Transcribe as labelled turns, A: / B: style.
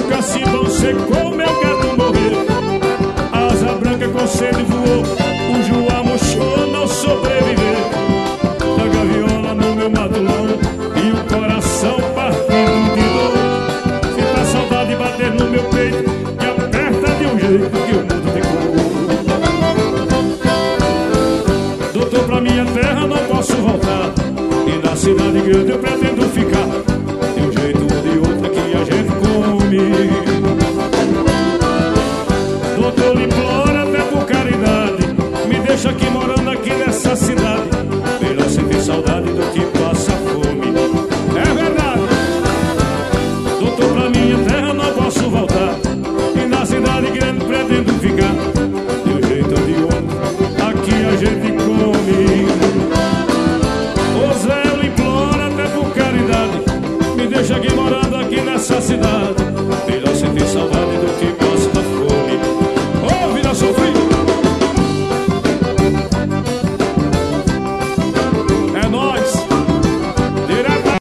A: nunca se vão secou, meu gato morreu. Asa branca com sede voou, o João murchou, não sobreviveu. A gaviola no meu matulão e o coração partido de dor. Sinto a saudade bater no meu peito e aperta de um jeito que o mundo tem cor. Doutor, pra minha terra não posso voltar, e na cidade grande eu pretendo ficar. De um jeito ou de outro que a gente come. Doutor, lhe imploro até por caridade, me deixa aqui morando aqui nessa cidade. Melhor sentir saudade do que passa fome. É verdade. Doutor, pra minha terra não posso voltar, e na cidade grande pretendo ficar. De um jeito ou de outro aqui a gente come. Ô Zé, eu lhe imploro até por caridade, me deixa aqui morando aqui nessa cidade.